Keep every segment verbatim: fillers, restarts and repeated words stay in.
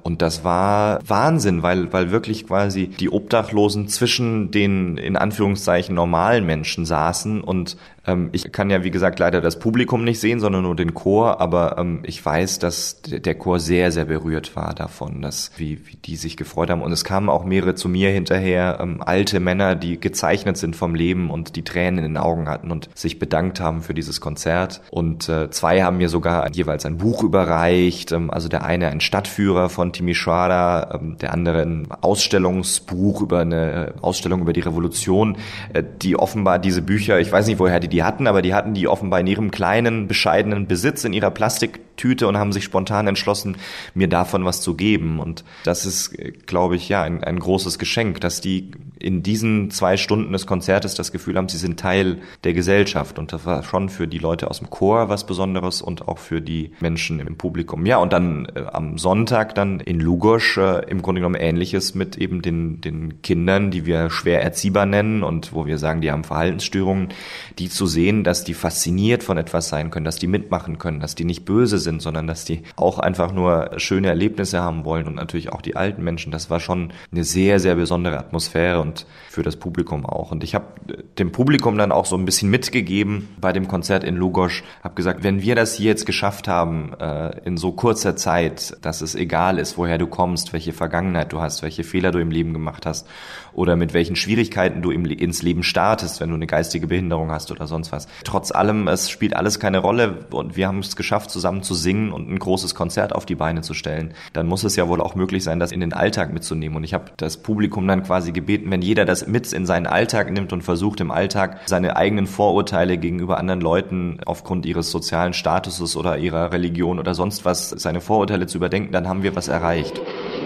Und das war Wahnsinn, weil, weil wirklich quasi die Obdachlosen zwischen den, in Anführungszeichen, normalen Menschen saßen. Und ähm, ich kann ja, wie gesagt, leider das Publikum nicht sehen, sondern nur den Chor. Aber ähm, ich weiß, dass der Chor sehr, sehr berührt war davon, dass, wie, wie die sich gefreut haben. Und es kamen auch mehrere zu mir hinterher, ähm, alte Männer, die gezeichnet sind vom Leben und die Tränen in den Augen hatten und sich bedankt haben für dieses Konzert. Und äh, zwei haben mir sogar jeweils ein Buch überreicht. Ähm, also der eine ein Stadtführer von Timișoara, ähm, der andere ein Ausstellungsbuch über eine Ausstellung über die Revolution, äh, die offenbar diese Bücher, ich weiß nicht, woher die die hatten, aber die hatten die offenbar in ihrem kleinen, bescheidenen Besitz, in ihrer Plastiktüte und haben sich spontan entschlossen, mir davon was zu geben. Und das ist, glaube ich, ja, ein, ein großes Geschenk, dass die in diesen zwei Stunden des Konzertes das Gefühl haben, sie sind Teil der Gesellschaft. Und das war schon für die Leute aus dem Chor was Besonderes und auch für die Menschen im Publikum. Ja, und dann äh, am Sonntag dann in Lugos äh, im Grunde genommen Ähnliches mit eben den, den Kindern, die wir schwer erziehbar nennen und wo wir sagen, die haben Verhaltensstörungen, die zu sehen, dass die fasziniert von etwas sein können, dass die mitmachen können, dass die nicht böse sind, sondern dass die auch einfach nur schöne Erlebnisse haben wollen und natürlich auch die alten Menschen. Das war schon eine sehr, sehr besondere Atmosphäre und für das Publikum auch. Und ich habe dem Publikum dann auch so ein bisschen mitgegeben bei dem Konzert in Lugos, habe gesagt, wenn wir das hier jetzt geschafft haben, äh, in so kurzer Zeit, dass es egal ist, woher du kommst, welche Vergangenheit du hast, welche Fehler du im Leben gemacht hast oder mit welchen Schwierigkeiten du im, ins Leben startest, wenn du eine geistige Behinderung hast oder sonst was. Trotz allem, es spielt alles keine Rolle und wir haben es geschafft, zusammen zu singen und ein großes Konzert auf die Beine zu stellen. Dann muss es ja wohl auch möglich sein, das in den Alltag mitzunehmen. Und ich habe das Publikum dann quasi gebeten, wenn jeder das mit in seinen Alltag nimmt und versucht im Alltag seine eigenen Vorurteile gegenüber anderen Leuten aufgrund ihres sozialen Statuses oder ihrer Religion oder sonst was, seine Vorurteile zu überdenken, dann haben wir was erreicht.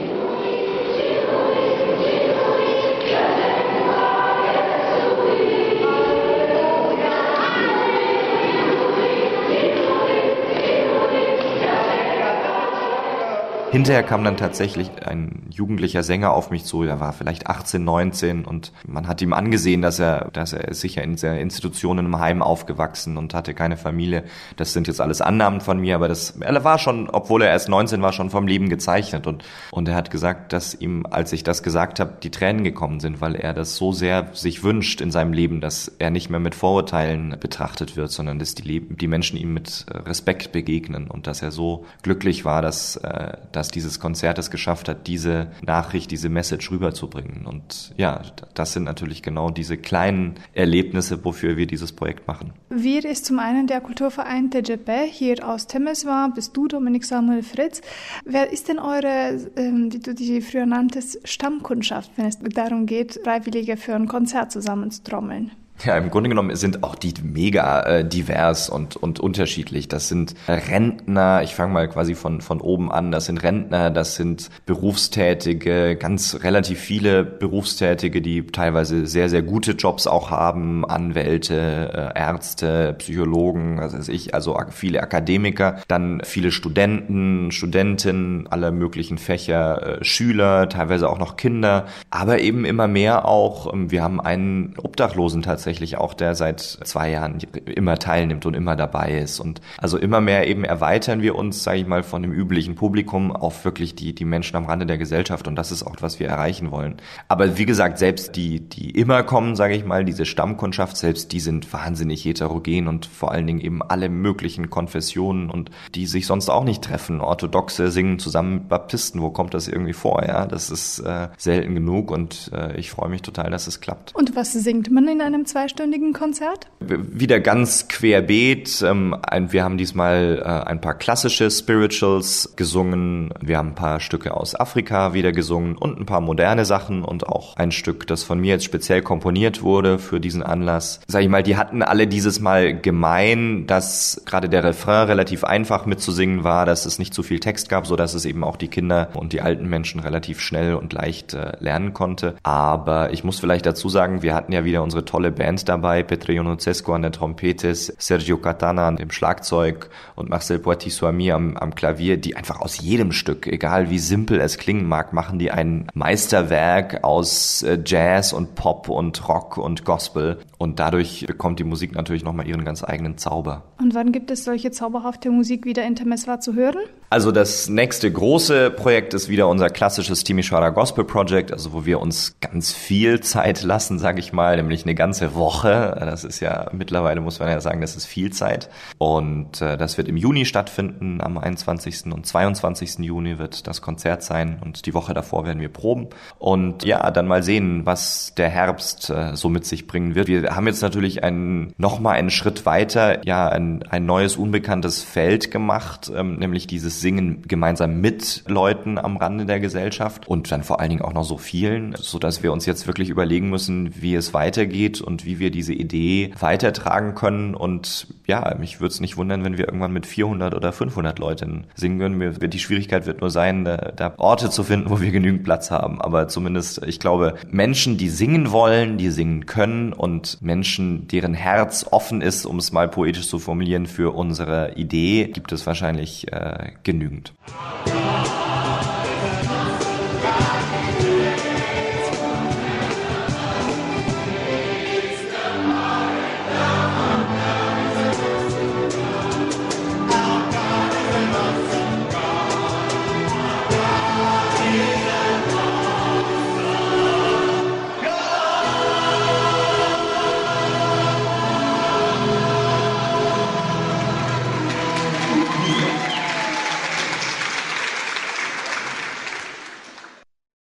Hinterher kam dann tatsächlich ein jugendlicher Sänger auf mich zu, der war vielleicht achtzehn, neunzehn und man hat ihm angesehen, dass er, dass er ist sicher in der Institution in einem Heim aufgewachsen und hatte keine Familie. Das sind jetzt alles Annahmen von mir, aber das, er war schon, obwohl er erst neunzehn war, schon vom Leben gezeichnet und, und er hat gesagt, dass ihm, als ich das gesagt habe, die Tränen gekommen sind, weil er das so sehr sich wünscht in seinem Leben, dass er nicht mehr mit Vorurteilen betrachtet wird, sondern dass die, Leben, die Menschen ihm mit Respekt begegnen und dass er so glücklich war, dass, äh, dass dieses Konzert es geschafft hat, diese Nachricht, diese Message rüberzubringen. Und ja, das sind natürlich genau diese kleinen Erlebnisse, wofür wir dieses Projekt machen. Wir ist zum einen der Kulturverein T J P hier aus Temeswar, bist du Dominik Samuel Fritz. Wer ist denn eure, ähm, wie du die früher nanntest, Stammkundschaft, wenn es darum geht, Freiwillige für ein Konzert zusammenzutrommeln? Ja, im Grunde genommen sind auch die mega äh, divers und und unterschiedlich. Das sind Rentner, ich fange mal quasi von von oben an, das sind Rentner, das sind Berufstätige, ganz relativ viele Berufstätige, die teilweise sehr, sehr gute Jobs auch haben, Anwälte, äh, Ärzte, Psychologen, was weiß ich, also viele Akademiker, dann viele Studenten, Studentinnen, alle möglichen Fächer, äh, Schüler, teilweise auch noch Kinder, aber eben immer mehr auch, äh, wir haben einen Obdachlosen tatsächlich auch, der seit zwei Jahren immer teilnimmt und immer dabei ist. Und also immer mehr eben erweitern wir uns, sage ich mal, von dem üblichen Publikum auf wirklich die die Menschen am Rande der Gesellschaft. Und das ist auch, was wir erreichen wollen. Aber wie gesagt, selbst die die immer kommen, sage ich mal, diese Stammkundschaft, selbst die sind wahnsinnig heterogen und vor allen Dingen eben alle möglichen Konfessionen und die sich sonst auch nicht treffen. Orthodoxe singen zusammen mit Baptisten. Wo kommt das irgendwie vor? Ja, das ist äh, selten genug und äh, ich freue mich total, dass es klappt. Und was singt man in einem zweistündigen Konzert? Wieder ganz querbeet. Wir haben diesmal ein paar klassische Spirituals gesungen. Wir haben ein paar Stücke aus Afrika wieder gesungen und ein paar moderne Sachen und auch ein Stück, das von mir jetzt speziell komponiert wurde für diesen Anlass. Sag ich mal, die hatten alle dieses Mal gemein, dass gerade der Refrain relativ einfach mitzusingen war, dass es nicht zu viel Text gab, so dass es eben auch die Kinder und die alten Menschen relativ schnell und leicht lernen konnte. Aber ich muss vielleicht dazu sagen, wir hatten ja wieder unsere tolle Band dabei, Petre Ionuțescu an der Trompete, Sergio Catana an dem Schlagzeug und Marcel Poitis-Soamy am, am Klavier, die einfach aus jedem Stück, egal wie simpel es klingen mag, machen die ein Meisterwerk aus Jazz und Pop und Rock und Gospel und dadurch bekommt die Musik natürlich nochmal ihren ganz eigenen Zauber. Und wann gibt es solche zauberhafte Musik wieder in Temeswar zu hören? Also das nächste große Projekt ist wieder unser klassisches Timișoara Gospel Project, also wo wir uns ganz viel Zeit lassen, sage ich mal, nämlich eine ganze Woche. Das ist ja mittlerweile, muss man ja sagen, das ist viel Zeit. Und äh, das wird im Juni stattfinden, am einundzwanzigsten und zweiundzwanzigsten Juni wird das Konzert sein und die Woche davor werden wir proben. Und ja, dann mal sehen, was der Herbst äh, so mit sich bringen wird. Wir haben jetzt natürlich einen, nochmal einen Schritt weiter, ja, ein, ein neues, unbekanntes Feld gemacht, ähm, nämlich dieses Singen gemeinsam mit Leuten am Rande der Gesellschaft und dann vor allen Dingen auch noch so vielen, so dass wir uns jetzt wirklich überlegen müssen, wie es weitergeht und wie wir diese Idee weitertragen können. Und ja, mich würde es nicht wundern, wenn wir irgendwann mit vierhundert oder fünfhundert Leuten singen würden. Die Schwierigkeit wird nur sein, da, da Orte zu finden, wo wir genügend Platz haben. Aber zumindest, ich glaube, Menschen, die singen wollen, die singen können und Menschen, deren Herz offen ist, um es mal poetisch zu formulieren, für unsere Idee, gibt es wahrscheinlich äh, genügend.